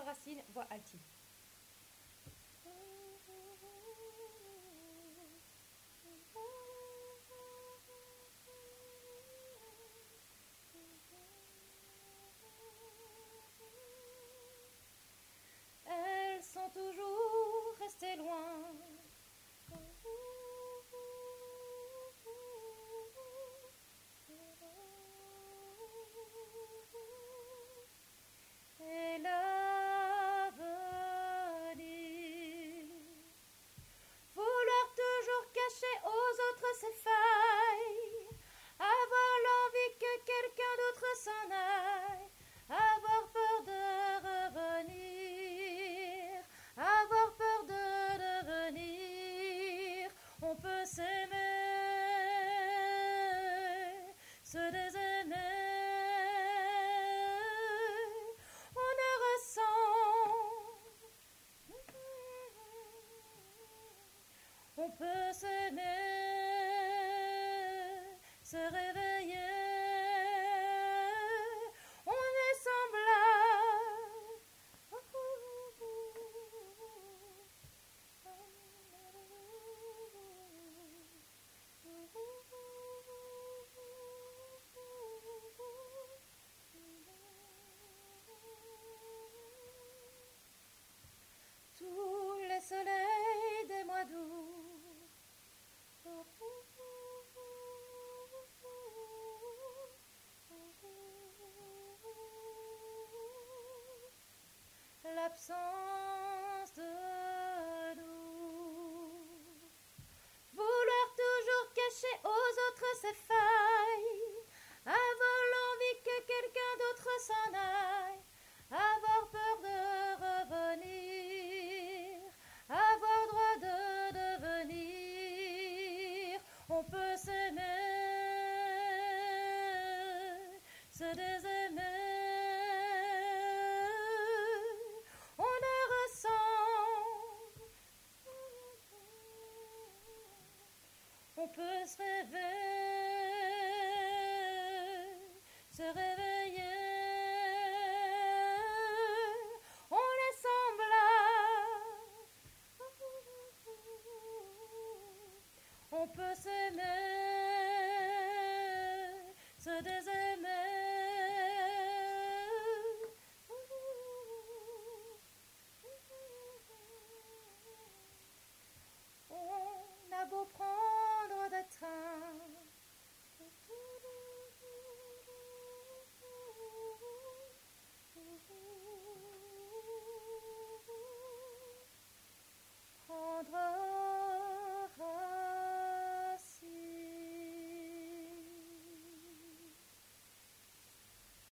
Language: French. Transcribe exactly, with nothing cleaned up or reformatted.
Racine, voix altine. Elles sont toujours restées loin. Et l'avenir, vouloir toujours cacher aux autres ses failles, avoir l'envie que quelqu'un d'autre s'en aille, avoir peur de revenir, avoir peur de devenir. On peut s'aimer, se désaimer. On peut s'aimer, se réveiller, on est semblable. Tous les soleils des mois d'août, l'absence de nous, vouloir toujours cacher aux autres ses failles, avoir l'envie que quelqu'un d'autre s'en aille, avoir peur de revenir, avoir droit de devenir. On peut s'aimer, se désaimer. On peut se rêver, se réveiller, on est semblable. On peut s'aimer, se désaimer.